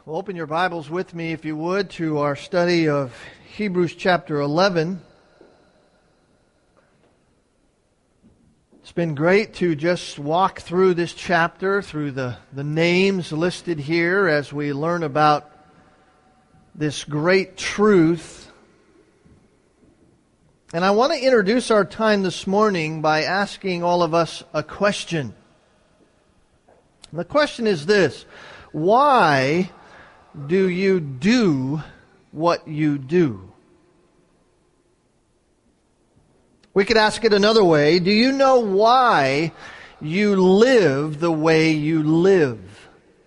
Well, open your Bibles with me, if you would, to our study of Hebrews chapter 11. It's been great to just walk through this chapter, through the names listed here as we learn about this great truth. And I want to introduce our time this morning by asking all of us a question. And the question is this: why do you do what you do? We could ask it another way. Do you know why you live the way you live?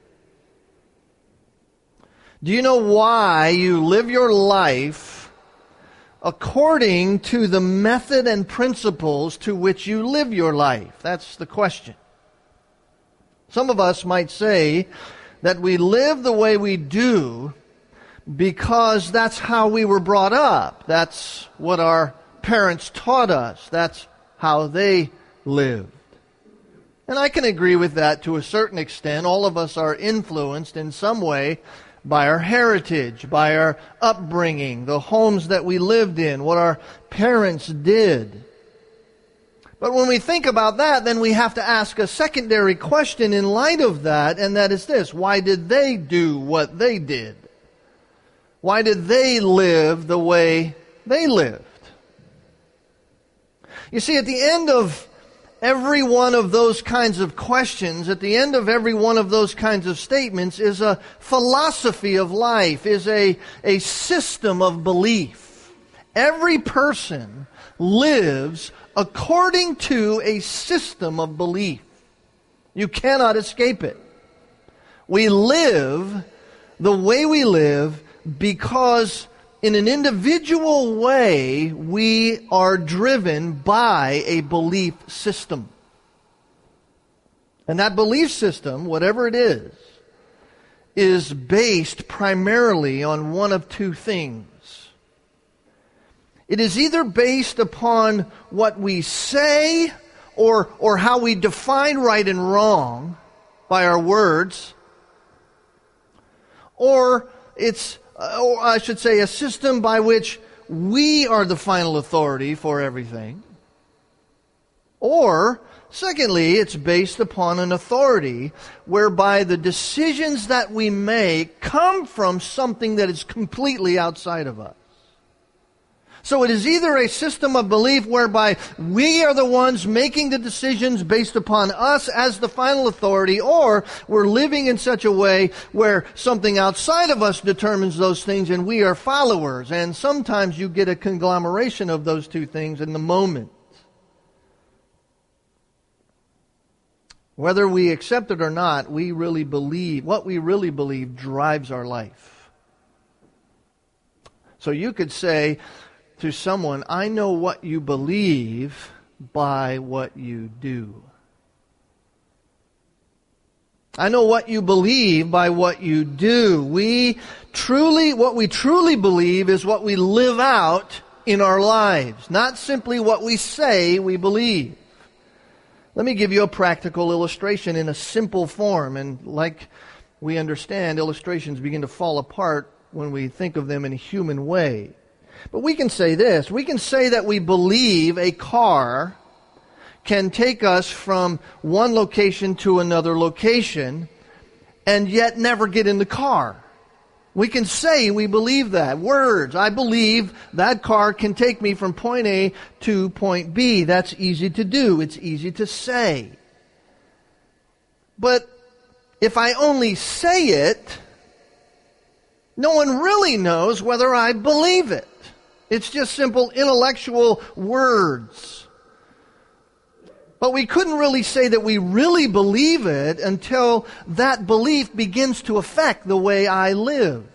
Do you know why you live your life according to the method and principles to which you live your life? That's the question. Some of us might say that we live the way we do because that's how we were brought up. That's what our parents taught us. That's how they lived. And I can agree with that to a certain extent. All of us are influenced in some way by our heritage, by our upbringing, the homes that we lived in, what our parents did. But when we think about that, then we have to ask a secondary question in light of that, and that is this: why did they do what they did? Why did they live the way they lived? You see, at the end of every one of those kinds of questions, at the end of every one of those kinds of statements is a philosophy of life, is a system of belief. Every person lives according to a system of belief. You cannot escape it. We live the way we live because in an individual way we are driven by a belief system. And that belief system, whatever it is based primarily on one of two things. It is either based upon what we say or how we define right and wrong by our words, or it's, or I should say, a system by which we are the final authority for everything. Or, secondly, it's based upon an authority whereby the decisions that we make come from something that is completely outside of us. So it is either a system of belief whereby we are the ones making the decisions based upon us as the final authority, or we're living in such a way where something outside of us determines those things and we are followers. And sometimes you get a conglomeration of those two things in the moment. Whether we accept it or not, we really believe, what we really believe drives our life. So you could say to someone, I know what you believe by what you do. I know what you believe by what you do. What we truly believe is what we live out in our lives, not simply what we say we believe. Let me give you a practical illustration in a simple form. And like we understand, illustrations begin to fall apart when we think of them in a human way. But we can say this. We can say that we believe a car can take us from one location to another location and yet never get in the car. We can say we believe that. Words. I believe that car can take me from point A to point B. That's easy to do. It's easy to say. But if I only say it, no one really knows whether I believe it. It's just simple intellectual words. But we couldn't really say that we really believe it until that belief begins to affect the way I live.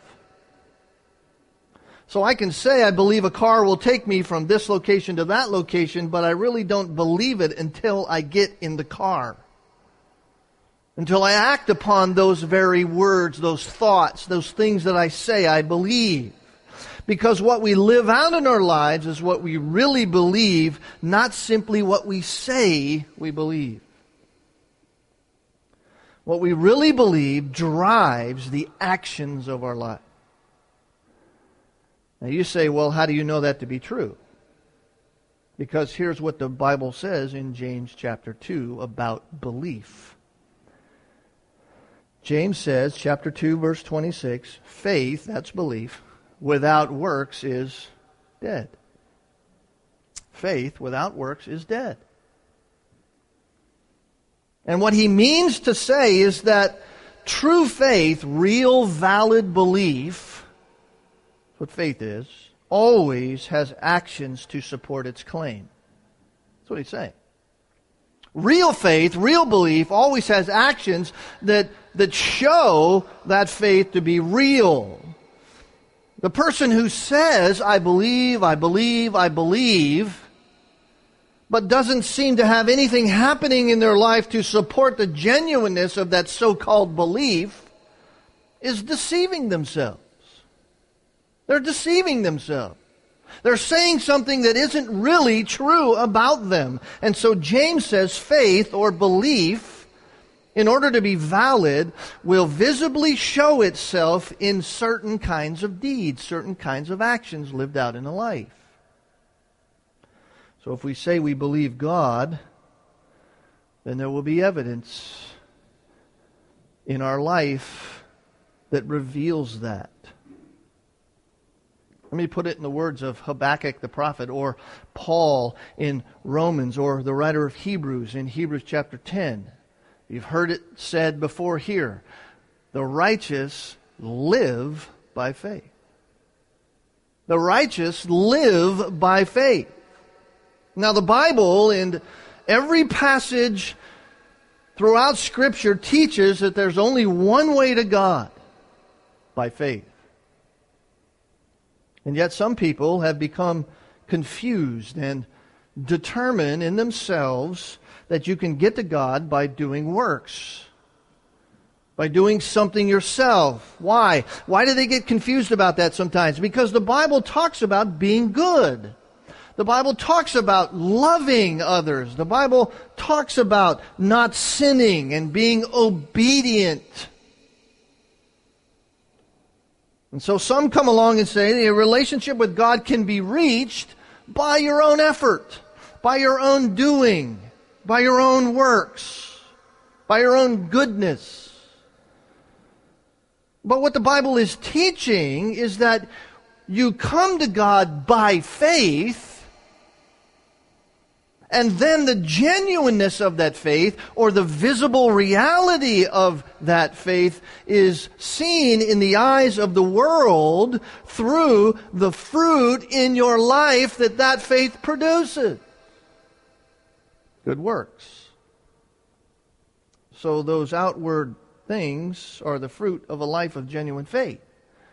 So I can say I believe a car will take me from this location to that location, but I really don't believe it until I get in the car. Until I act upon those very words, those thoughts, those things that I say I believe. Because what we live out in our lives is what we really believe, not simply what we say we believe. what we really believe drives the actions of our life. Now you say, well, how do you know that to be true? Because here's what the Bible says in James chapter 2 about belief. James says, chapter 2, verse 26, faith, that's belief, without works is dead. Faith without works is dead. And what he means to say is that true faith, real valid belief, that's what faith is, always has actions to support its claim. That's what he's saying. Real faith, real belief, always has actions that show that faith to be real. The person who says, I believe, but doesn't seem to have anything happening in their life to support the genuineness of that so-called belief, is deceiving themselves. They're deceiving themselves. They're saying something that isn't really true about them. And so James says faith or belief, in order to be valid, will visibly show itself in certain kinds of deeds, certain kinds of actions lived out in a life. So if we say we believe God, then there will be evidence in our life that reveals that. Let me put it in the words of Habakkuk the prophet, or Paul in Romans, or the writer of Hebrews in Hebrews chapter 10. You've heard it said before here. The righteous live by faith. The righteous live by faith. Now the Bible, in every passage throughout Scripture, teaches that there's only one way to God, by faith. And yet some people have become confused and determine in themselves that you can get to God by doing works, by doing something yourself. Why? Why do they get confused about that sometimes? Because the Bible talks about being good. The Bible talks about loving others. The Bible talks about not sinning and being obedient. And so some come along and say a relationship with God can be reached by your own effort, by your own doing, by your own works, by your own goodness. But what the Bible is teaching is that you come to God by faith, and then the genuineness of that faith, or the visible reality of that faith, is seen in the eyes of the world through the fruit in your life that faith produces. Good works. So those outward things are the fruit of a life of genuine faith.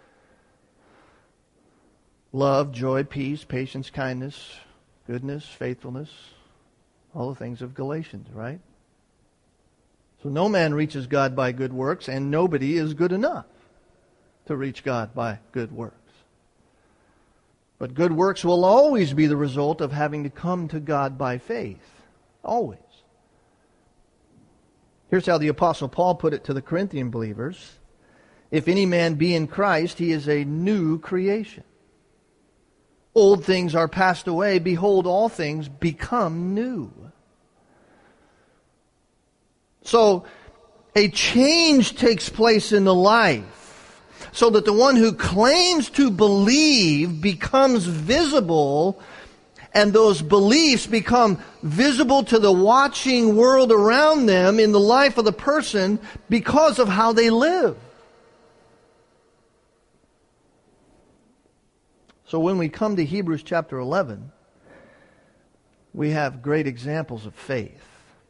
Love, joy, peace, patience, kindness, goodness, faithfulness. All the things of Galatians, right? So no man reaches God by good works, and nobody is good enough to reach God by good works. But good works will always be the result of having to come to God by faith. Always. Here's how the Apostle Paul put it to the Corinthian believers. If any man be in Christ, he is a new creation. Old things are passed away. Behold, all things become new. So, a change takes place in the life, so that the one who claims to believe becomes visible, and those beliefs become visible to the watching world around them in the life of the person because of how they live. So when we come to Hebrews chapter 11, we have great examples of faith.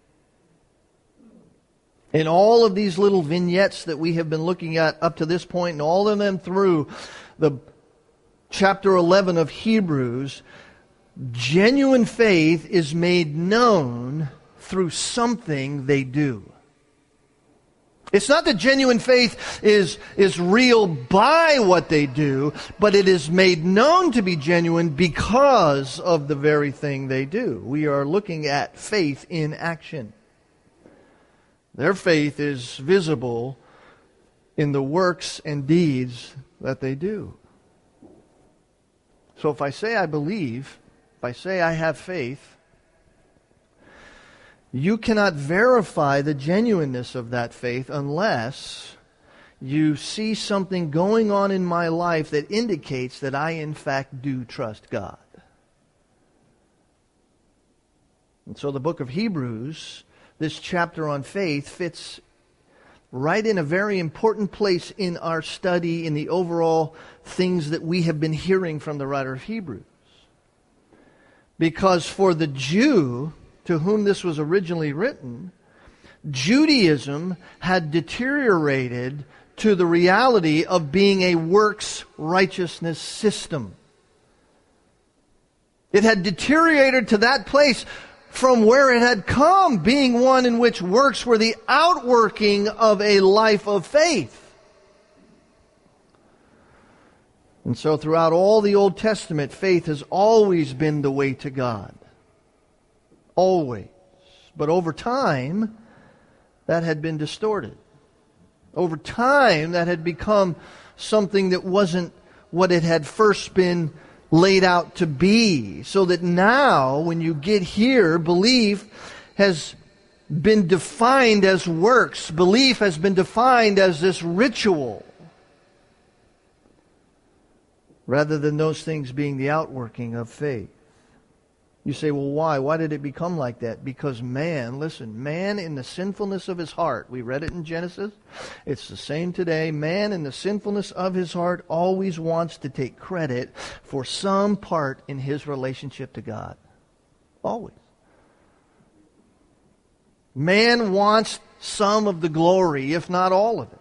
In all of these little vignettes that we have been looking at up to this point, and all of them through the chapter 11 of Hebrews, genuine faith is made known through something they do. It's not that genuine faith is real by what they do, but it is made known to be genuine because of the very thing they do. We are looking at faith in action. Their faith is visible in the works and deeds that they do. So if I say I believe, if I say I have faith, you cannot verify the genuineness of that faith unless you see something going on in my life that indicates that I in fact do trust God. And so the book of Hebrews, this chapter on faith, fits right in a very important place in our study in the overall things that we have been hearing from the writer of Hebrews. Because for the Jew to whom this was originally written, Judaism had deteriorated to the reality of being a works righteousness system. It had deteriorated to that place from where it had come, being one in which works were the outworking of a life of faith. And so throughout all the Old Testament, faith has always been the way to God. Always. But over time, that had been distorted. Over time, that had become something that wasn't what it had first been laid out to be. So that now, when you get here, belief has been defined as works. Belief has been defined as this ritual, rather than those things being the outworking of faith. You say, well, why? Why did it become like that? Because man, listen, man in the sinfulness of his heart, we read it in Genesis, it's the same today. Man in the sinfulness of his heart always wants to take credit for some part in his relationship to God. Always. Man wants some of the glory, if not all of it.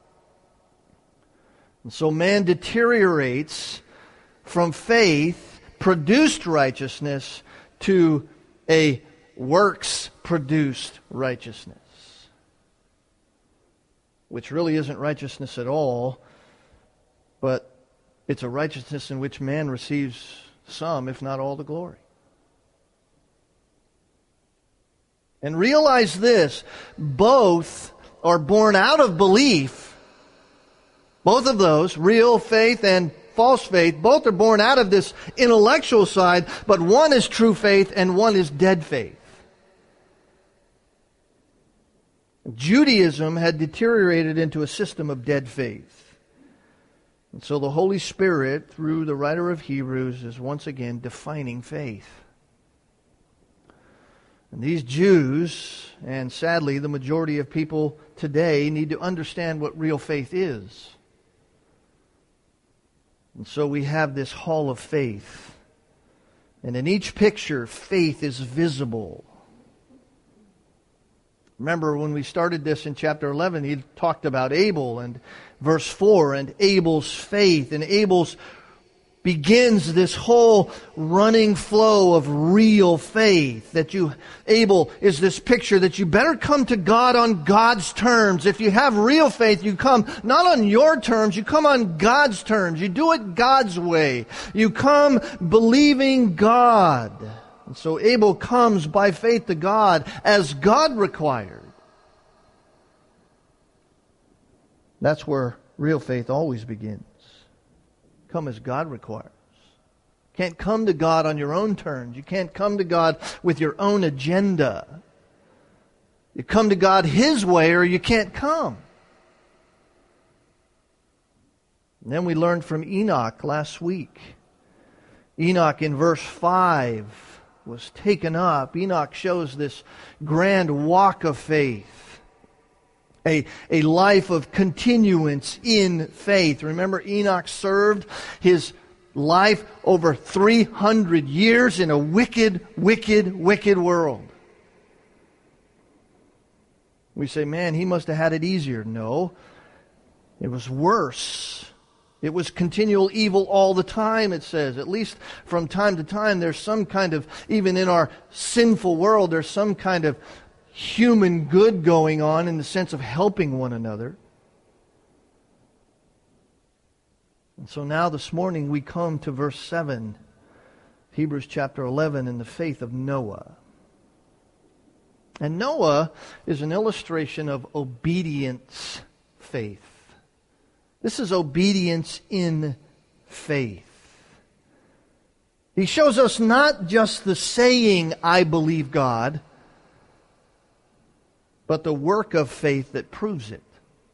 And so man deteriorates from faith, produced righteousness, to a works-produced righteousness, which really isn't righteousness at all, but it's a righteousness in which man receives some, if not all, the glory. And realize this, both are born out of belief. Both of those, real faith and false faith, both are born out of this intellectual side, but one is true faith and one is dead faith. Judaism had deteriorated into a system of dead faith. And so the Holy Spirit, through the writer of Hebrews, is once again defining faith. And these Jews, and sadly the majority of people today, need to understand what real faith is. And so we have this hall of faith. And in each picture, faith is visible. Remember when we started this in chapter 11, he talked about Abel and verse 4 and Abel's faith. And Abel's begins this whole running flow of real faith. Abel is this picture that you better come to God on God's terms. If you have real faith, you come not on your terms, you come on God's terms. You do it God's way. You come believing God. And so Abel comes by faith to God as God required. That's where real faith always begins. Come as God requires. You can't come to God on your own terms. You can't come to God with your own agenda. You come to God His way or you can't come. And then we learned from Enoch last week. Enoch in verse 5 was taken up. Enoch shows this grand walk of faith. A life of continuance in faith. Remember, Enoch served his life over 300 years in a wicked world. We say, man, he must have had it easier. No, it was worse. It was continual evil all the time, it says. At least from time to time, there's some kind of, even in our sinful world, there's some kind of human good going on in the sense of helping one another. And so now this morning we come to verse 7, Hebrews chapter 11, in the faith of Noah. And Noah is an illustration of obedience faith. This is obedience in faith. He shows us not just the saying, I believe God, but the work of faith that proves it.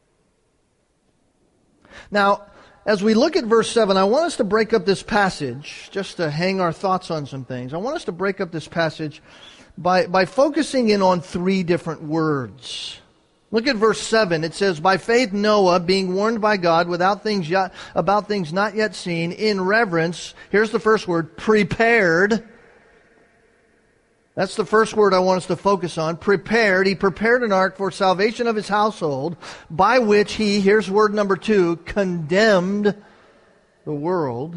Now, as we look at verse 7, I want us to break up this passage, just to hang our thoughts on some things. I want us to break up this passage by focusing in on three different words. Look at verse 7. It says, by faith Noah, being warned by God about things not yet seen, in reverence, here's the first word, prepared. That's the first word I want us to focus on. Prepared. He prepared an ark for salvation of his household, by which he, here's word number 2, condemned the world.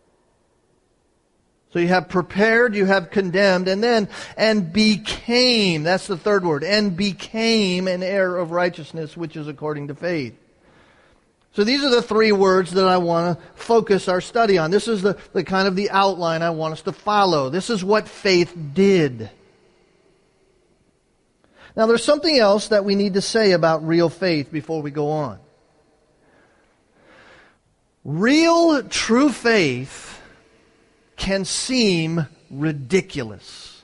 So you have prepared, you have condemned, and then, and became, that's the third word, and became an heir of righteousness, which is according to faith. So these are the three words that I want to focus our study on. This is the kind of the outline I want us to follow. This is what faith did. Now there's something else that we need to say about real faith before we go on. Real, true faith can seem ridiculous.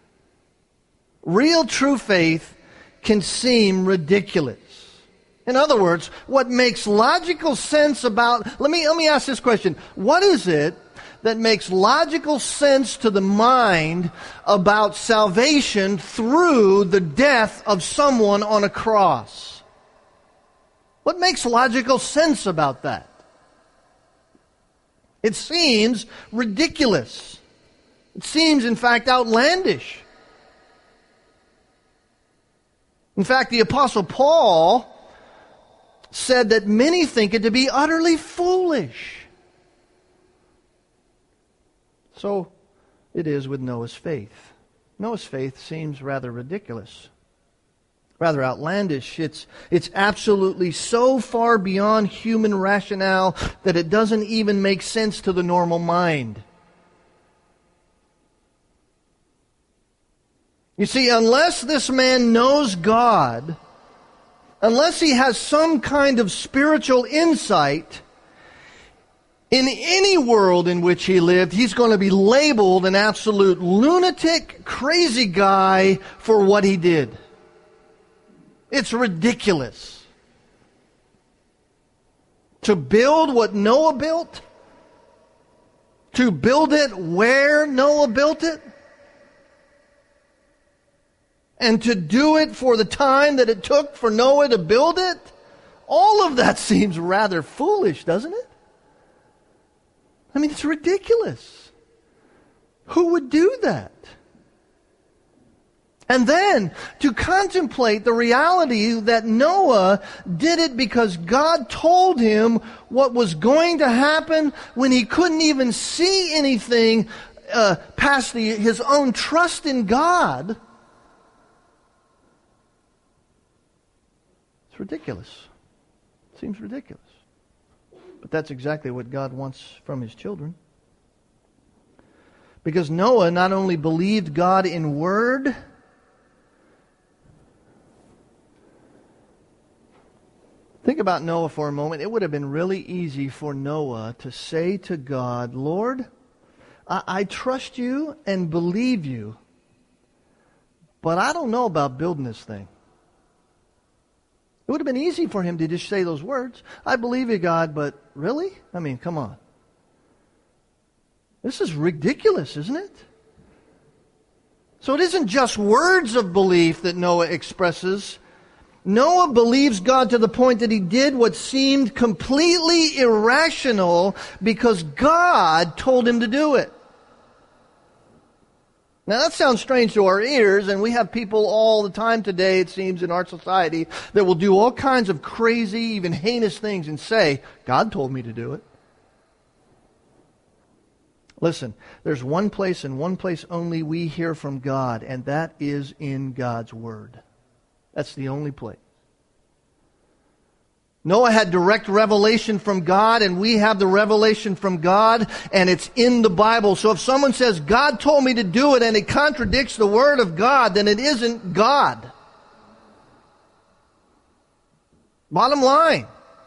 Real, true faith can seem ridiculous. In other words, what makes logical sense about... Let me ask this question. What is it that makes logical sense to the mind about salvation through the death of someone on a cross? What makes logical sense about that? It seems ridiculous. It seems, in fact, outlandish. In fact, the Apostle Paul said that many think it to be utterly foolish. So it is with Noah's faith. Noah's faith seems rather ridiculous, rather outlandish. It's absolutely so far beyond human rationale that it doesn't even make sense to the normal mind. You see, unless this man knows God, unless he has some kind of spiritual insight, in any world in which he lived, he's going to be labeled an absolute lunatic, crazy guy for what he did. It's ridiculous. To build what Noah built, to build it where Noah built it, and to do it for the time that it took for Noah to build it, all of that seems rather foolish, doesn't it? I mean, it's ridiculous. Who would do that? And then to contemplate the reality that Noah did it because God told him what was going to happen when he couldn't even see anything past his own trust in God. It's ridiculous. It seems ridiculous. But that's exactly what God wants from His children. Because Noah not only believed God in word, think about Noah for a moment. It would have been really easy for Noah to say to God, Lord, I trust you and believe you, but I don't know about building this thing. It would have been easy for him to just say those words. I believe you, God, but really? I mean, come on. This is ridiculous, isn't it? So it isn't just words of belief that Noah expresses. Noah believes God to the point that he did what seemed completely irrational because God told him to do it. Now that sounds strange to our ears, and we have people all the time today, it seems, in our society that will do all kinds of crazy, even heinous things and say, God told me to do it. Listen, there's one place and one place only we hear from God, and that is in God's Word. That's the only place. Noah had direct revelation from God, and we have the revelation from God, and it's in the Bible. So if someone says, God told me to do it, and it contradicts the Word of God, then it isn't God. Bottom line.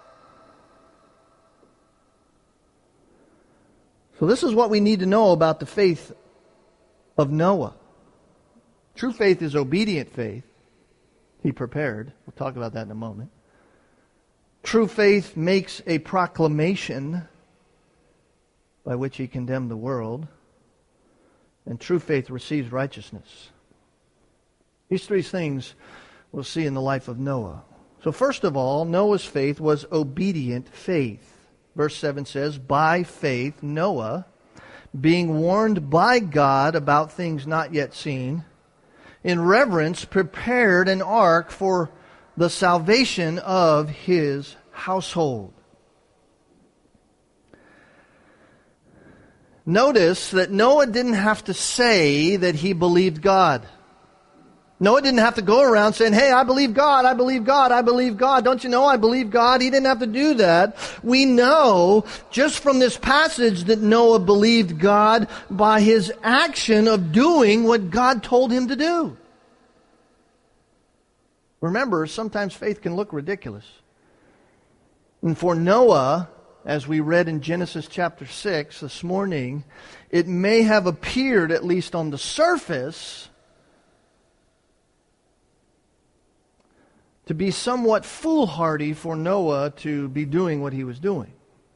So this is what we need to know about the faith of Noah. True faith is obedient faith. He prepared. We'll talk about that in a moment. True faith makes a proclamation by which he condemned the world. And true faith receives righteousness. These three things we'll see in the life of Noah. So first of all, Noah's faith was obedient faith. Verse 7 says, by faith Noah, being warned by God about things not yet seen, in reverence prepared an ark for the salvation of his household. Notice that Noah didn't have to say that he believed God. Noah didn't have to go around saying, hey, I believe God, I believe God, I believe God. Don't you know I believe God? He didn't have to do that. We know just from this passage that Noah believed God by his action of doing what God told him to do. Remember, sometimes faith can look ridiculous. And for Noah, as we read in Genesis chapter 6 this morning, it may have appeared, at least on the surface, to be somewhat foolhardy for Noah to be doing what he was doing.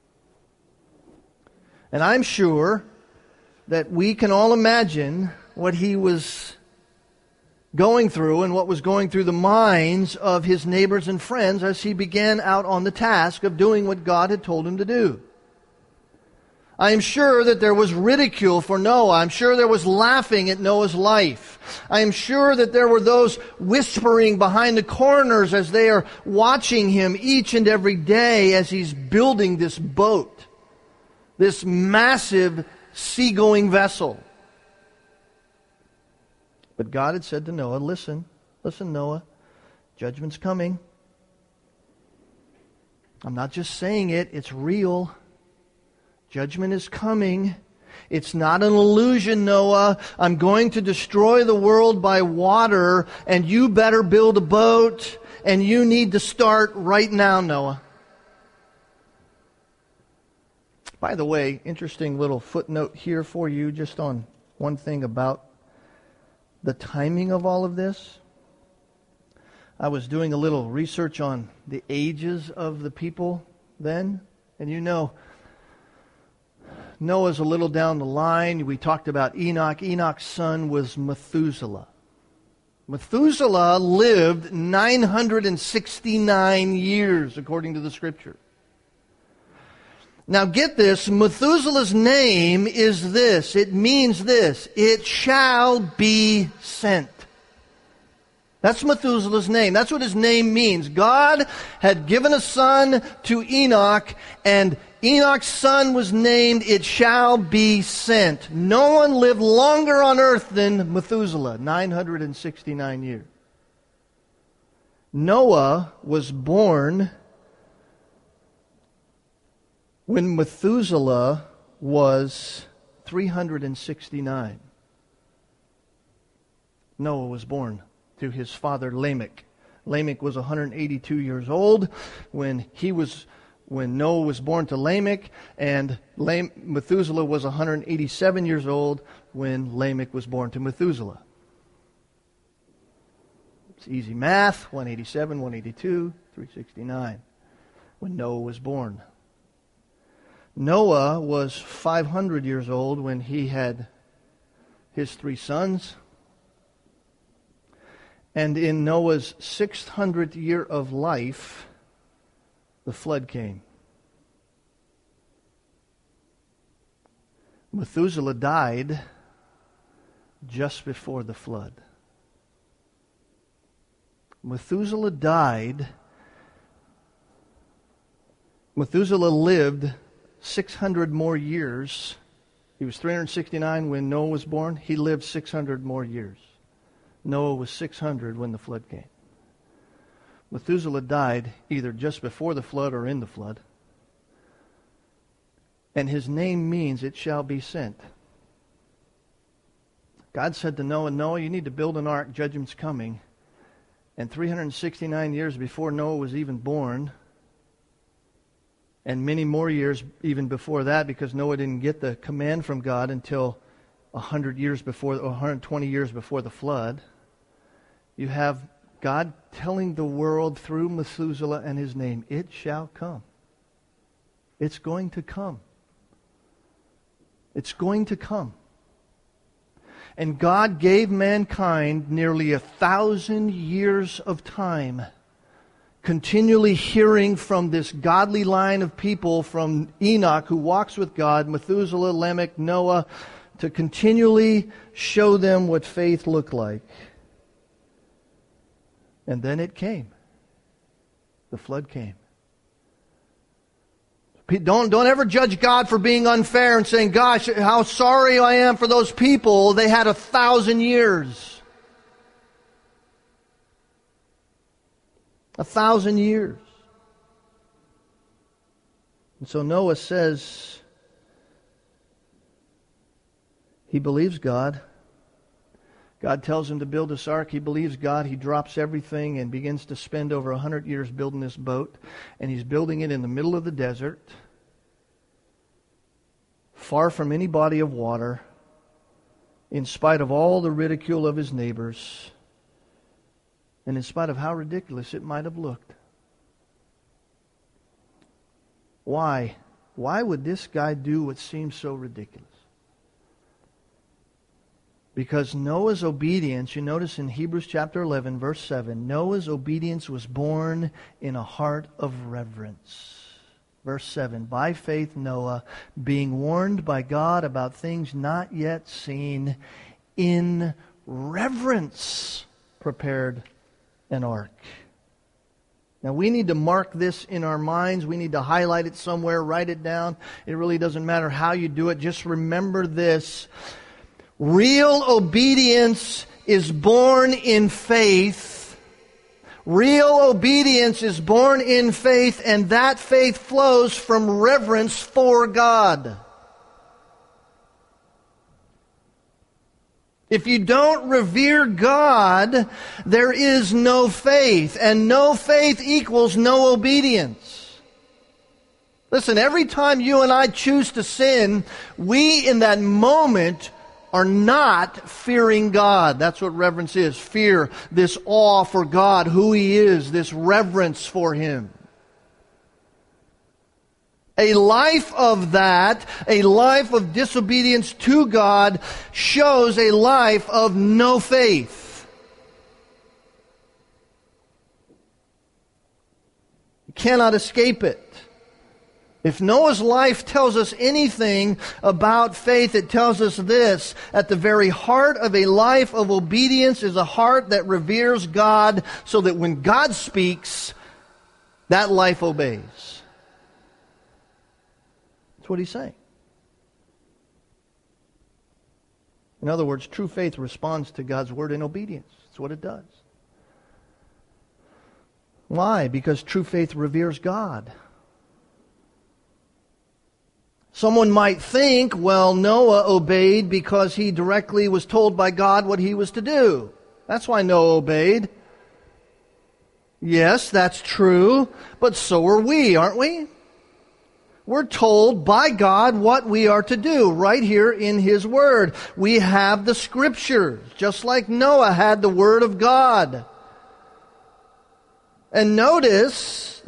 And I'm sure that we can all imagine what he was going through and what was going through the minds of his neighbors and friends as he began out on the task of doing what God had told him to do. I am sure that there was ridicule for Noah. I'm sure there was laughing at Noah's life. I am sure that there were those whispering behind the corners as they are watching him each and every day as he's building this boat, this massive seagoing vessel. But God had said to Noah, listen, Noah, judgment's coming. I'm not just saying it, it's real. Judgment is coming. It's not an illusion, Noah. I'm going to destroy the world by water, and you better build a boat, and you need to start right now, Noah. By the way, interesting little footnote here for you, just on one thing about the timing of all of this. I was doing a little research on the ages of the people then, and you know, Noah's a little down the line. We talked about Enoch. Enoch's son was Methuselah. Methuselah lived 969 years, according to the Scripture. Now get this, Methuselah's name is this. It means this. It shall be sent. That's Methuselah's name. That's what his name means. God had given a son to Enoch, and Enoch's son was named, it shall be sent. No one lived longer on earth than Methuselah, 969 years. Noah was born when Methuselah was 369. Noah was born to his father Lamech. Lamech was 182 years old when Noah was born to Lamech, and Methuselah was 187 years old when Lamech was born to Methuselah. It's easy math, 187, 182, 369, when Noah was born. Noah was 500 years old when he had his three sons. And in Noah's 600th year of life, the flood came. Methuselah died just before the flood. Methuselah died. Methuselah lived 600 more years. He was 369 when Noah was born. He lived 600 more years. Noah was 600 when the flood came. Methuselah died either just before the flood or in the flood. And his name means it shall be sent. God said to Noah, Noah, you need to build an ark, judgment's coming. And 369 years before Noah was even born, and many more years even before that, because Noah didn't get the command from God until 100 years before, or 120 years before the flood, you have God telling the world through Methuselah and his name, it shall come. It's going to come. It's going to come. And God gave mankind nearly 1,000 years of time, continually hearing from this godly line of people, from Enoch, who walks with God, Methuselah, Lamech, Noah, to continually show them what faith looked like. And then it came. The flood came. Don't ever judge God for being unfair and saying, gosh, how sorry I am for those people. They had 1,000 years. 1,000 years. And so Noah says he believes God. God tells him to build this ark. He believes God. He drops everything and begins to spend over 100 years building this boat. And he's building it in the middle of the desert, far from any body of water, in spite of all the ridicule of his neighbors, and in spite of how ridiculous it might have looked. Why? Why would this guy do what seems so ridiculous? Because Noah's obedience, you notice in Hebrews chapter 11, verse 7, Noah's obedience was born in a heart of reverence. Verse 7, by faith Noah, being warned by God about things not yet seen, in reverence prepared an ark. Now we need to mark this in our minds. We need to highlight it somewhere, write it down. It really doesn't matter how you do it. Just remember this. Real obedience is born in faith. Real obedience is born in faith, and that faith flows from reverence for God. If you don't revere God, there is no faith, and no faith equals no obedience. Listen, every time you and I choose to sin, we in that moment are not fearing God. That's what reverence is. Fear, this awe for God, who He is, this reverence for Him. A life of that, a life of disobedience to God, shows a life of no faith. You cannot escape it. If Noah's life tells us anything about faith, it tells us this: at the very heart of a life of obedience is a heart that reveres God, so that when God speaks, that life obeys. That's what he's saying. In other words, true faith responds to God's word in obedience. That's what it does. Why? Because true faith reveres God. Someone might think, well, Noah obeyed because he directly was told by God what he was to do. That's why Noah obeyed. Yes, that's true, but so are we, aren't we? We're told by God what we are to do right here in His Word. We have the Scriptures, just like Noah had the Word of God. And notice,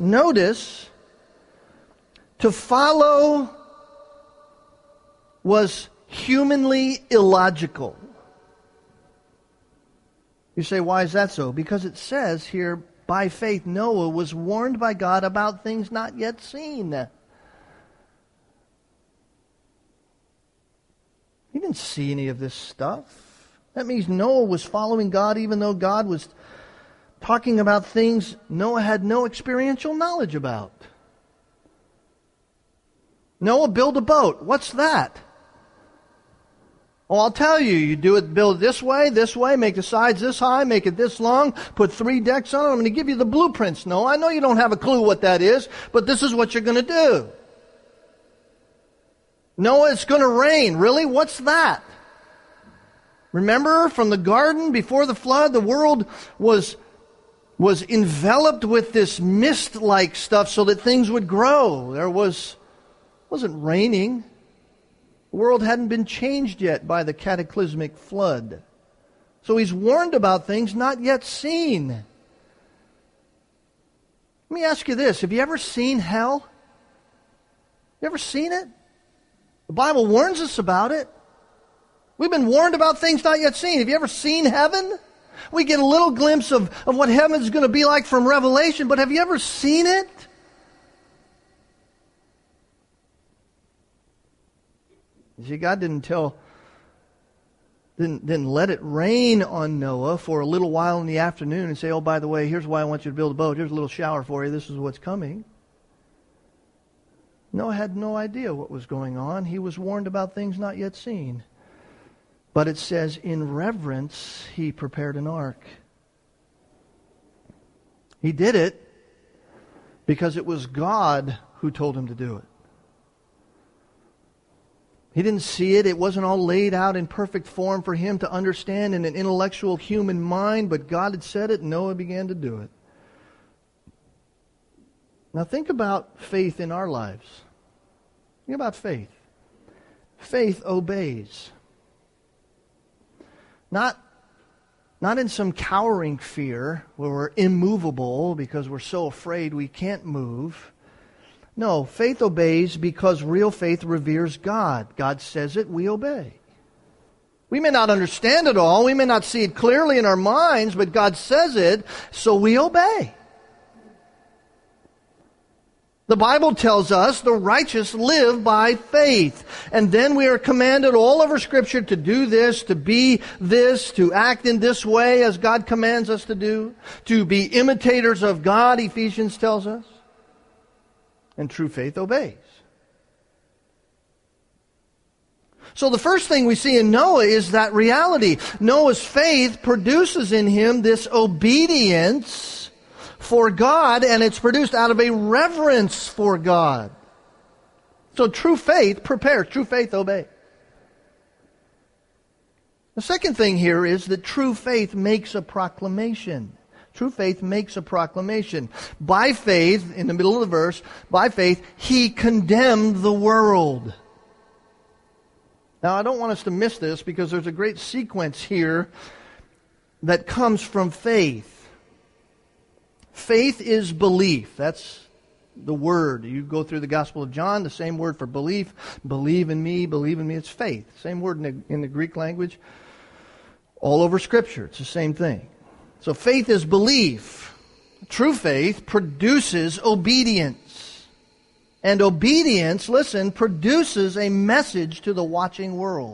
to follow was humanly illogical. You say, why is that so? Because it says here, by faith Noah was warned by God about things not yet seen. He didn't see any of this stuff. That means Noah was following God even though God was talking about things Noah had no experiential knowledge about. Noah, build a boat. What's that? Oh, I'll tell you, you build it this way, make the sides this high, make it this long, put 3 decks on it. I'm going to give you the blueprints. No, I know you don't have a clue what that is, but this is what you're going to do. Noah, it's going to rain. Really? What's that? Remember from the garden before the flood, the world was enveloped with this mist-like stuff so that things would grow. Wasn't raining. The world hadn't been changed yet by the cataclysmic flood. So he's warned about things not yet seen. Let me ask you this. Have you ever seen hell? You ever seen it? The Bible warns us about it. We've been warned about things not yet seen. Have you ever seen heaven? We get a little glimpse of what heaven's going to be like from Revelation, but have you ever seen it? You see, God didn't let it rain on Noah for a little while in the afternoon and say, oh, by the way, here's why I want you to build a boat. Here's a little shower for you. This is what's coming. Noah had no idea what was going on. He was warned about things not yet seen. But it says, in reverence, he prepared an ark. He did it because it was God who told him to do it. He didn't see it. It wasn't all laid out in perfect form for him to understand in an intellectual human mind, but God had said it, and Noah began to do it. Now think about faith in our lives. Think about faith. Faith obeys. Not in some cowering fear where we're immovable because we're so afraid we can't move. No, faith obeys because real faith reveres God. God says it, we obey. We may not understand it all, we may not see it clearly in our minds, but God says it, so we obey. The Bible tells us the righteous live by faith. And then we are commanded all over Scripture to do this, to be this, to act in this way as God commands us to do, to be imitators of God, Ephesians tells us. And true faith obeys. So the first thing we see in Noah is that reality. Noah's faith produces in him this obedience for God, and it's produced out of a reverence for God. So true faith prepares, true faith obeys. The second thing here is that true faith makes a proclamation. True faith makes a proclamation. By faith, in the middle of the verse, by faith, he condemned the world. Now, I don't want us to miss this because there's a great sequence here that comes from faith. Faith is belief. That's the word. You go through the Gospel of John, the same word for belief. Believe in me, it's faith. Same word in the Greek language. All over Scripture, it's the same thing. So faith is belief. True faith produces obedience. And obedience, listen, produces a message to the watching world.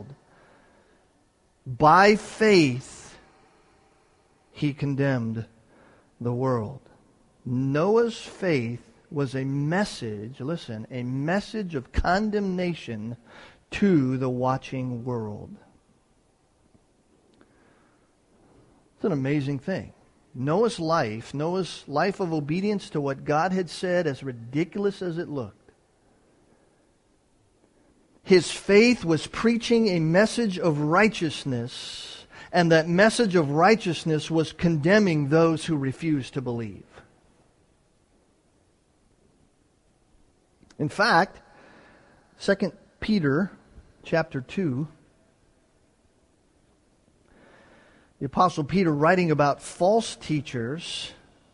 By faith, he condemned the world. Noah's faith was a message, listen, a message of condemnation to the watching world. It's an amazing thing. Noah's life of obedience to what God had said, as ridiculous as it looked, his faith was preaching a message of righteousness, and that message of righteousness was condemning those who refused to believe. In fact, 2 Peter chapter 2, the Apostle Peter, writing about false teachers,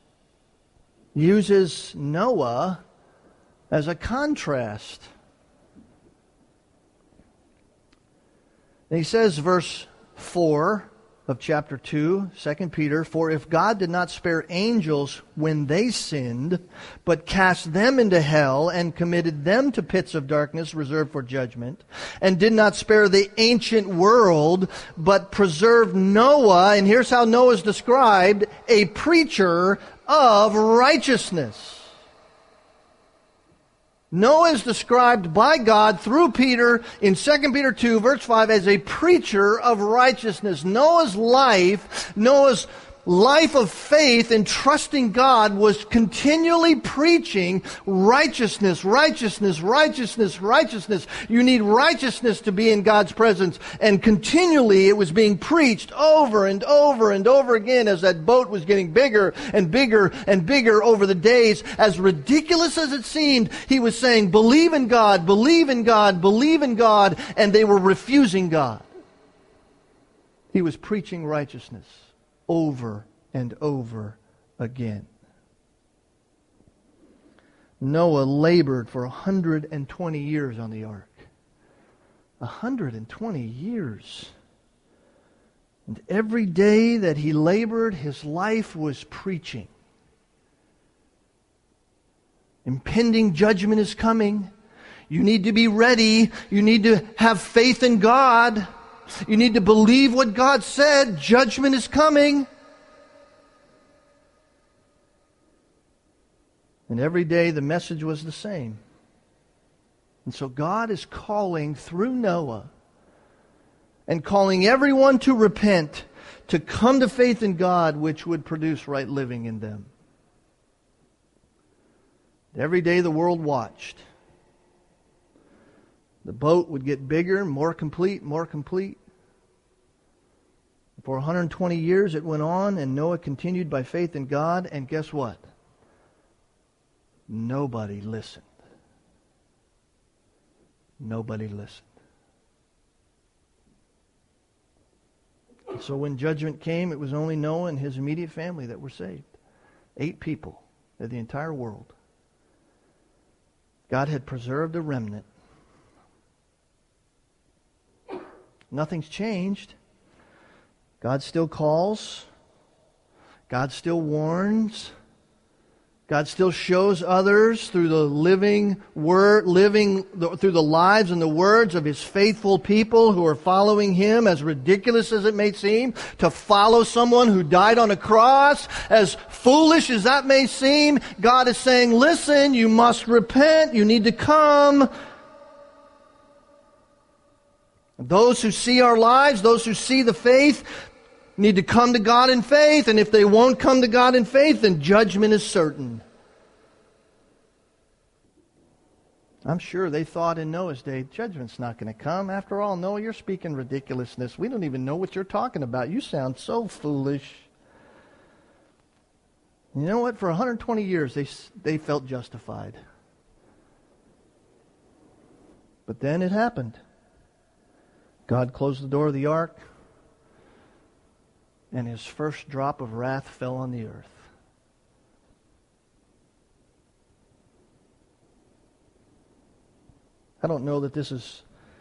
uses Noah as a contrast. And he says, verse 4 of chapter 2, 2 Peter, "For if God did not spare angels when they sinned, but cast them into hell and committed them to pits of darkness reserved for judgment, and did not spare the ancient world, but preserved Noah," and here's how Noah is described, "a preacher of righteousness." Noah is described by God through Peter in 2 Peter 2, verse 5, as a preacher of righteousness. Noah's life of faith and trusting God was continually preaching righteousness, righteousness, righteousness, righteousness. You need righteousness to be in God's presence. And continually it was being preached over and over and over again as that boat was getting bigger and bigger and bigger over the days. As ridiculous as it seemed, he was saying, believe in God, believe in God, believe in God, and they were refusing God. He was preaching righteousness over and over again. Noah labored for 120 years on the ark. 120 years. And every day that he labored, his life was preaching. Impending judgment is coming. You need to be ready. You need to have faith in God. You need to believe what God said. Judgment is coming. And every day the message was the same. And so God is calling through Noah and calling everyone to repent, to come to faith in God, which would produce right living in them. Every day the world watched. The boat would get bigger, more complete, more complete. For 120 years it went on, and Noah continued by faith in God, and guess what? Nobody listened. Nobody listened. And so when judgment came, it was only Noah and his immediate family that were saved. 8 people of the entire world. God had preserved a remnant. Nothing's changed. God still calls. God still warns. God still shows others through the living word, through the lives and the words of His faithful people who are following Him, as ridiculous as it may seem, to follow someone who died on a cross, as foolish as that may seem. God is saying, listen, you must repent, you need to come. Those who see our lives, those who see the faith, need to come to God in faith, and if they won't come to God in faith, then judgment is certain. I'm sure they thought in Noah's day, judgment's not going to come. After all, Noah, you're speaking ridiculousness. We don't even know what you're talking about. You sound so foolish. You know what? For 120 years, they felt justified. But then it happened. God closed the door of the ark, and His first drop of wrath fell on the earth. I don't know that this is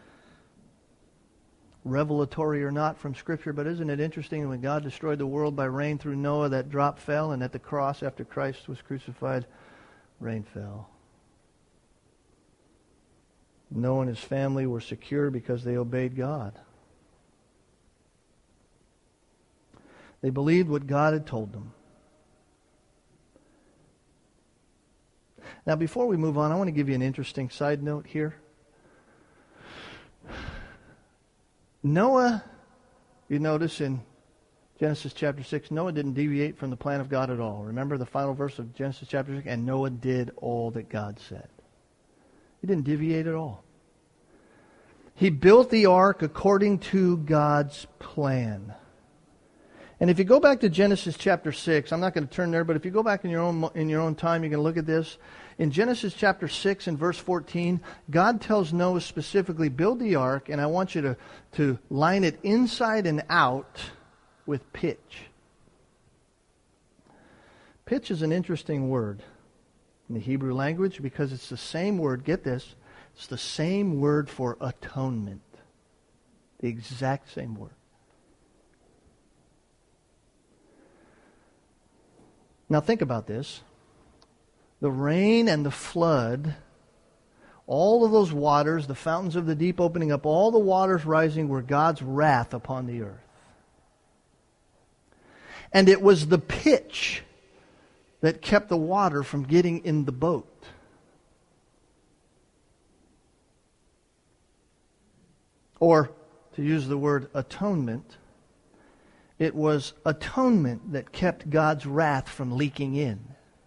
revelatory or not from Scripture, but isn't it interesting when God destroyed the world by rain through Noah, that drop fell, and at the cross after Christ was crucified, rain fell. Noah and his family were secure because they obeyed God. They believed what God had told them. Now, before we move on, I want to give you an interesting side note here. Noah, you notice in Genesis chapter 6, Noah didn't deviate from the plan of God at all. Remember the final verse of Genesis chapter 6? And Noah did all that God said. He didn't deviate at all. He built the ark according to God's plan. And if you go back to Genesis chapter 6, I'm not going to turn there, but if you go back in your own time, you can look at this. In Genesis chapter 6 and verse 14, God tells Noah specifically, build the ark, and I want you to line it inside and out with pitch. Pitch is an interesting word in the Hebrew language because it's the same word, get this, it's the same word for atonement. The exact same word. Now think about this. The rain and the flood, all of those waters, the fountains of the deep opening up, all the waters rising were God's wrath upon the earth. And it was the pitch that kept the water from getting in the boat. Or, to use the word atonement, it was atonement that kept God's wrath from leaking in.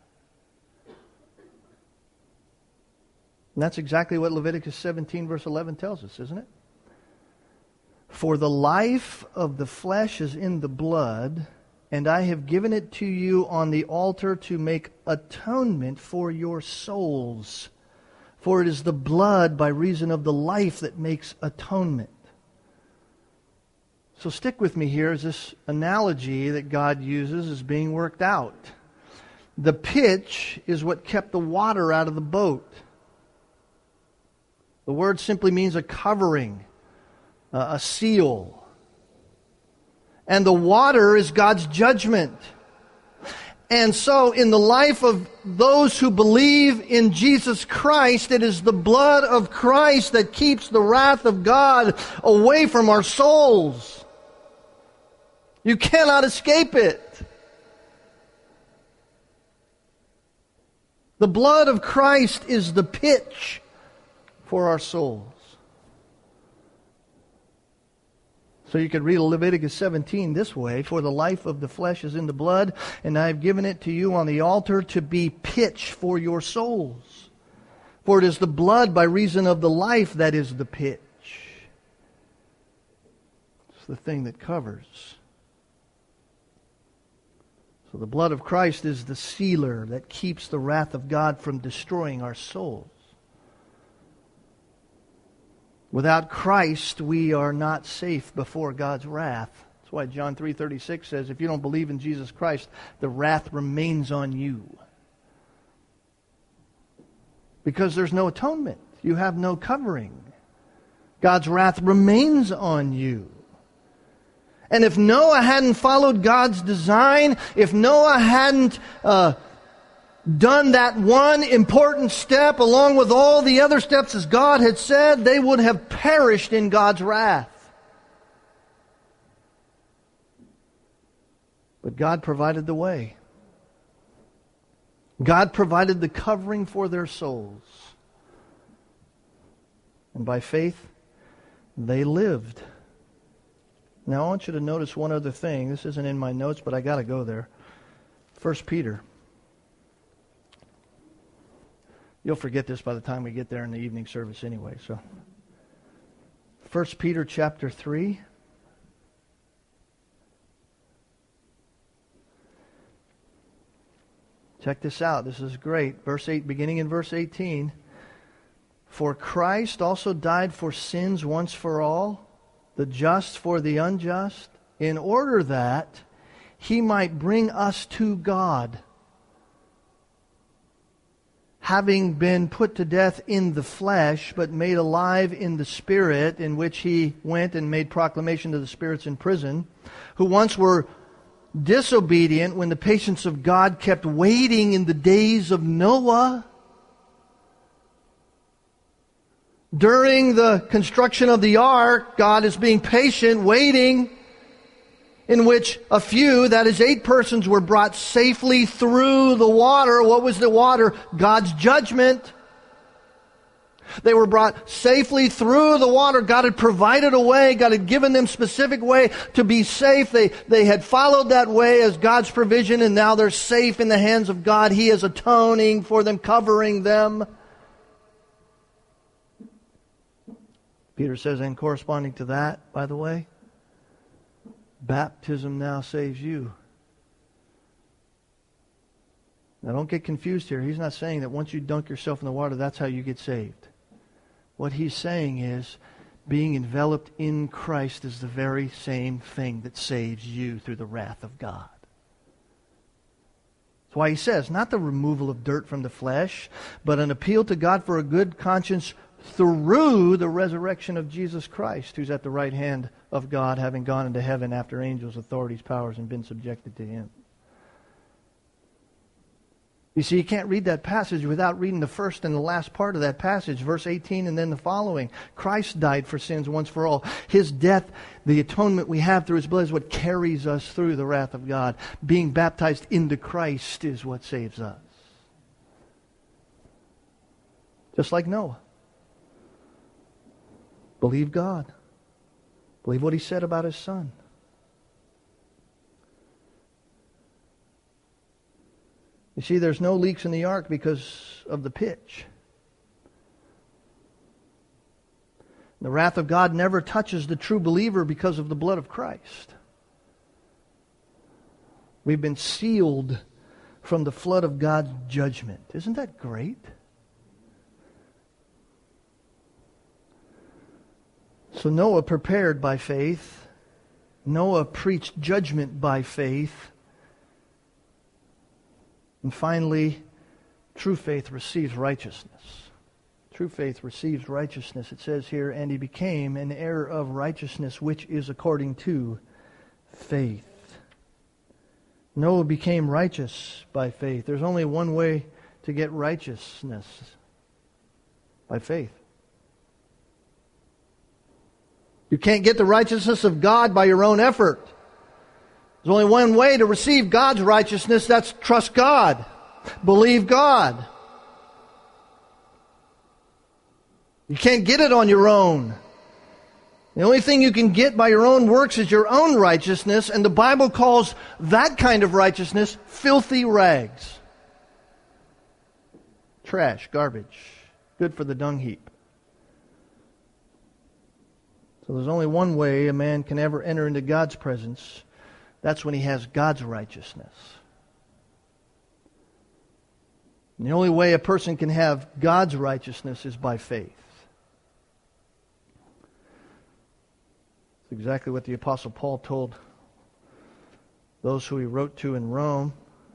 And that's exactly what Leviticus 17 verse 11 tells us, isn't it? For the life of the flesh is in the blood, and I have given it to you on the altar to make atonement for your souls. For it is the blood by reason of the life that makes atonement. So stick with me here as this analogy that God uses is being worked out. The pitch is what kept the water out of the boat. The word simply means a covering, a seal. And the water is God's judgment. And so in the life of those who believe in Jesus Christ, it is the blood of Christ that keeps the wrath of God away from our souls. You cannot escape it. The blood of Christ is the pitch for our souls. So you could read Leviticus 17 this way: for the life of the flesh is in the blood, and I have given it to you on the altar to be pitch for your souls. For it is the blood by reason of the life that is the pitch. It's the thing that covers. So the blood of Christ is the sealer that keeps the wrath of God from destroying our souls. Without Christ, we are not safe before God's wrath. That's why John 3:36 says, if you don't believe in Jesus Christ, the wrath remains on you. Because there's no atonement. You have no covering. God's wrath remains on you. And if Noah hadn't followed God's design, if Noah hadn't done that one important step along with all the other steps as God had said, they would have perished in God's wrath. But God provided the way. God provided the covering for their souls. And by faith, they lived. Now I want you to notice one other thing. This isn't in my notes, but I got to go there. 1 Peter. You'll forget this by the time we get there in the evening service anyway. So, 1 Peter chapter 3. Check this out. This is great. Verse 8, beginning in verse 18. For Christ also died for sins once for all, the just for the unjust, in order that He might bring us to God, having been put to death in the flesh, but made alive in the Spirit, in which He went and made proclamation to the spirits in prison, who once were disobedient when the patience of God kept waiting in the days of Noah. During the construction of the ark, God is being patient, waiting, in which a few, that is 8 persons, were brought safely through the water. What was the water? God's judgment. They were brought safely through the water. God had provided a way. God had given them specific way to be safe. They had followed that way as God's provision, and now they're safe in the hands of God. He is atoning for them, covering them. Peter says, and corresponding to that, by the way, baptism now saves you. Now don't get confused here. He's not saying that once you dunk yourself in the water, that's how you get saved. What he's saying is, being enveloped in Christ is the very same thing that saves you through the wrath of God. That's why he says, not the removal of dirt from the flesh, but an appeal to God for a good conscience through the resurrection of Jesus Christ, who's at the right hand of God, having gone into heaven after angels, authorities, powers, and been subjected to Him. You see, you can't read that passage without reading the first and the last part of that passage, verse 18 and then the following. Christ died for sins once for all. His death, the atonement we have through His blood, is what carries us through the wrath of God. Being baptized into Christ is what saves us. Just like Noah. Believe God. Believe what he said about his son. You see, there's no leaks in the ark because of the pitch. The wrath of God never touches the true believer because of the blood of Christ. We've been sealed from the flood of God's judgment. Isn't that great? So Noah prepared by faith. Noah preached judgment by faith. And finally, true faith receives righteousness. True faith receives righteousness. It says here, and he became an heir of righteousness, which is according to faith. Noah became righteous by faith. There's only one way to get righteousness: by faith. You can't get the righteousness of God by your own effort. There's only one way to receive God's righteousness. That's trust God. Believe God. You can't get it on your own. The only thing you can get by your own works is your own righteousness, and the Bible calls that kind of righteousness filthy rags. Trash, garbage, good for the dung heap. So there's only one way a man can ever enter into God's presence. That's when he has God's righteousness. And the only way a person can have God's righteousness is by faith. It's exactly what the Apostle Paul told those who he wrote to in Rome.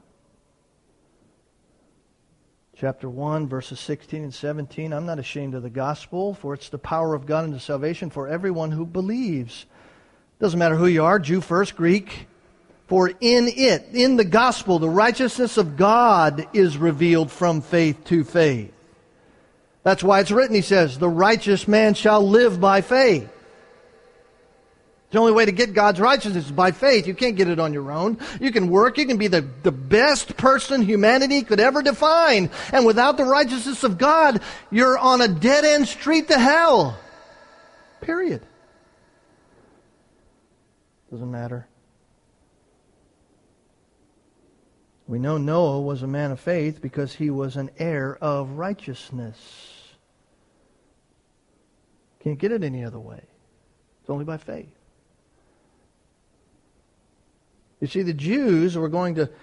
Chapter 1, verses 16 and 17. I'm not ashamed of the gospel, for it's the power of God unto salvation for everyone who believes. Doesn't matter who you are, Jew first, Greek. For in it, in the gospel, the righteousness of God is revealed from faith to faith. That's why it's written, he says, the righteous man shall live by faith. The only way to get God's righteousness is by faith. You can't get it on your own. You can work. You can be the best person humanity could ever define. And without the righteousness of God, you're on a dead-end street to hell. Period. Doesn't matter. We know Noah was a man of faith because he was an heir of righteousness. Can't get it any other way. It's only by faith. You see, the Jews were going to, in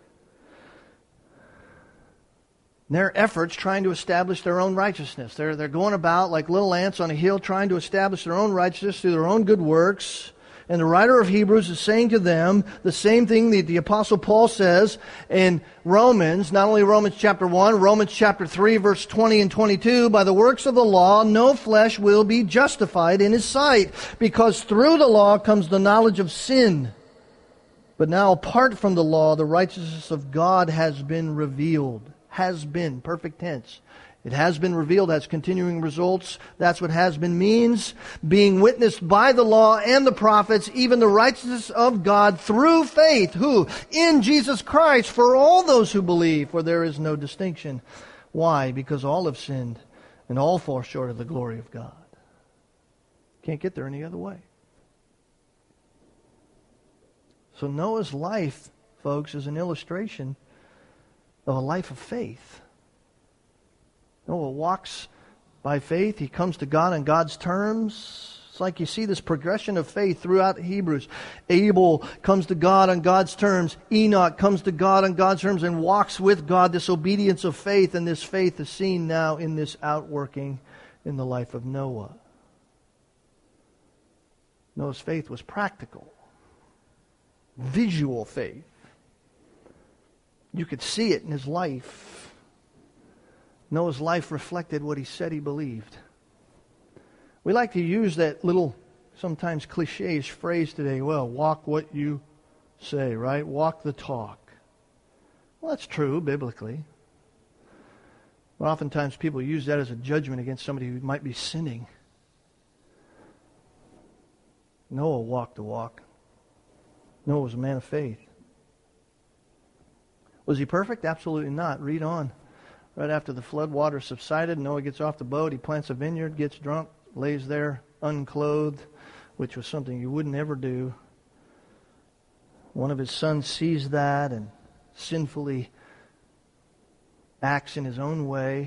their efforts, trying to establish their own righteousness. They're going about like little ants on a hill trying to establish their own righteousness through their own good works. And the writer of Hebrews is saying to them the same thing that the Apostle Paul says in Romans, not only Romans chapter 1, Romans chapter 3, verse 20 and 22, by the works of the law, no flesh will be justified in his sight, because through the law comes the knowledge of sin. But now, apart from the law, the righteousness of God has been revealed. Has been, perfect tense. It has been revealed, has continuing results. That's what has been means. Being witnessed by the law and the prophets, even the righteousness of God through faith. Who? In Jesus Christ, for all those who believe, for there is no distinction. Why? Because all have sinned and all fall short of the glory of God. Can't get there any other way. So Noah's life, folks, is an illustration of a life of faith. Noah walks by faith. He comes to God on God's terms. It's like you see this progression of faith throughout Hebrews. Abel comes to God on God's terms. Enoch comes to God on God's terms and walks with God, this obedience of faith. And this faith is seen now in this outworking in the life of Noah. Noah's faith was practical. Visual faith. You could see it in his life. Noah's life reflected what he said he believed. We like to use that little, sometimes cliche-ish phrase today, well, walk what you say, right? Walk the talk. Well, that's true biblically. But oftentimes people use that as a judgment against somebody who might be sinning. Noah walked the walk. Noah was a man of faith. Was he perfect? Absolutely not. Read on. Right after the flood water subsided, Noah gets off the boat. He plants a vineyard, gets drunk, lays there unclothed which was something you wouldn't ever do. One of his sons sees that and sinfully acts in his own way.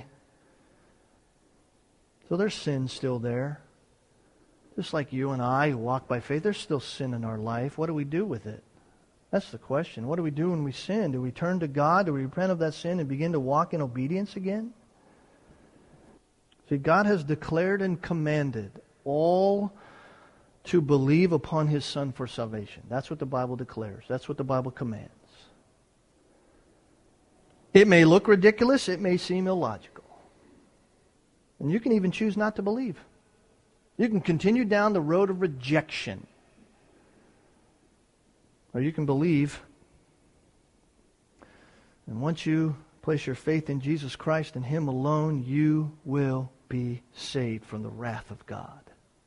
So there's sin still there. Just like you and I who walk by faith, there's still sin in our life. What do we do with it? That's the question. What do we do when we sin? Do we turn to God? Do we repent of that sin and begin to walk in obedience again? See, God has declared and commanded all to believe upon His Son for salvation. That's what the Bible declares. That's what the Bible commands. It may look ridiculous. It may seem illogical. And you can even choose not to believe. You can continue down the road of rejection. Or you can believe. And once you place your faith in Jesus Christ and Him alone, you will be saved from the wrath of God.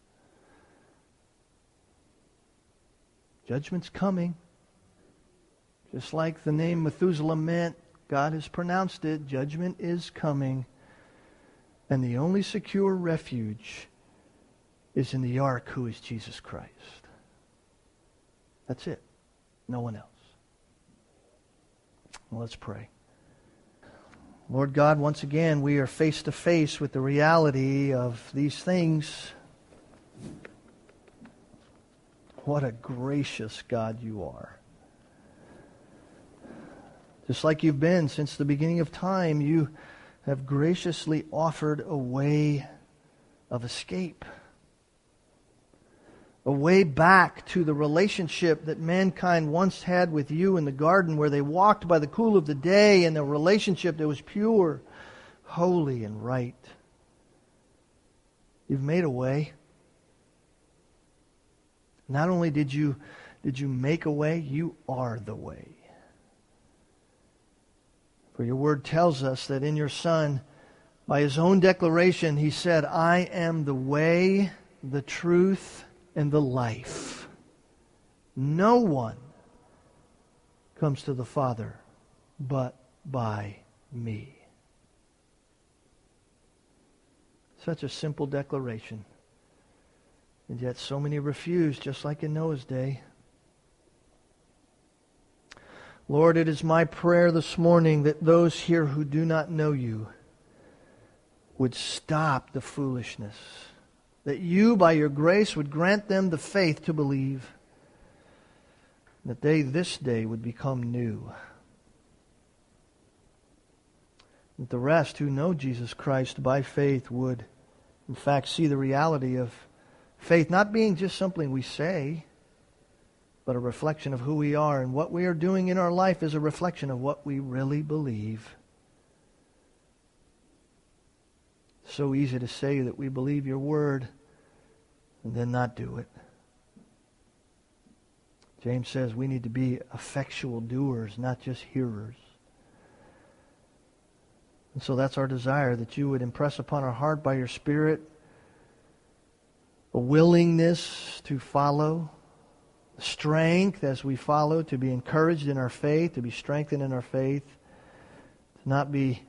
Judgment's coming. Just like the name Methuselah meant, God has pronounced it. Judgment is coming. And the only secure refuge is in the ark, who is Jesus Christ. That's it. No one else. Well, let's pray. Lord God, once again, we are face to face with the reality of these things. What a gracious God you are. Just like you've been since the beginning of time, you have graciously offered a way of escape. A way back to the relationship that mankind once had with you in the garden, where they walked by the cool of the day in a relationship that was pure, holy, and right. You've made a way. Not only did you make a way, you are the way. For your word tells us that in your Son, by His own declaration, He said, I am the way, the truth, and the life. No one comes to the Father but by me. Such a simple declaration. And yet so many refuse, just like in Noah's day. Lord, it is my prayer this morning that those here who do not know you would stop the foolishness. That you, by your grace, would grant them the faith to believe. That they this day would become new. That the rest who know Jesus Christ by faith would, in fact, see the reality of faith not being just something we say, but a reflection of who we are. And what we are doing in our life is a reflection of what we really believe. So easy to say that we believe your word and then not do it. James says we need to be effectual doers, not just hearers. And so that's our desire, that you would impress upon our heart by your Spirit a willingness to follow, strength as we follow, to be encouraged in our faith, to be strengthened in our faith, to not be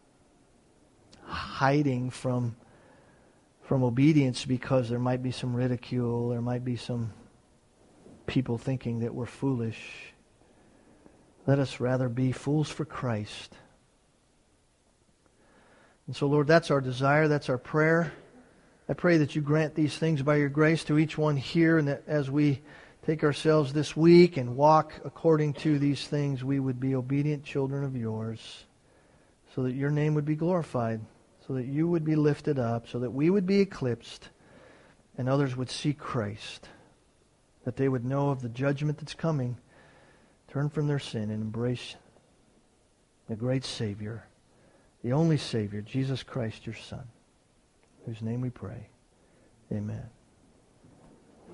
hiding from obedience because there might be some ridicule, there might be some people thinking that we're foolish. Let us rather be fools for Christ. And so, Lord, that's our desire, that's our prayer. I pray that you grant these things by your grace to each one here, and that as we take ourselves this week and walk according to these things, we would be obedient children of yours, so that your name would be glorified, so that you would be lifted up, so that we would be eclipsed, and others would see Christ, that they would know of the judgment that's coming, turn from their sin, and embrace the great Savior, the only Savior, Jesus Christ, your Son, in whose name we pray. Amen.